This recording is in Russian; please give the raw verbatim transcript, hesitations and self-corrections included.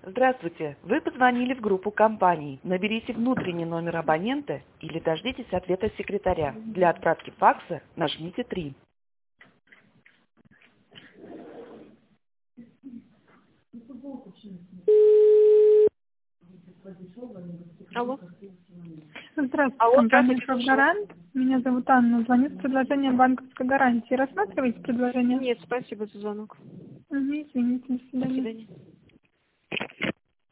Здравствуйте. Вы позвонили в группу компаний. Наберите внутренний номер абонента или дождитесь ответа секретаря. Для отправки факса нажмите три. Алло. Здравствуйте, Алло, компания здравствуйте. «Правгарант». Меня зовут Анна. Звоню с предложением банковской гарантии. Рассматриваете предложение? Нет, спасибо за звонок. Угу, извините, до До свидания. свидания.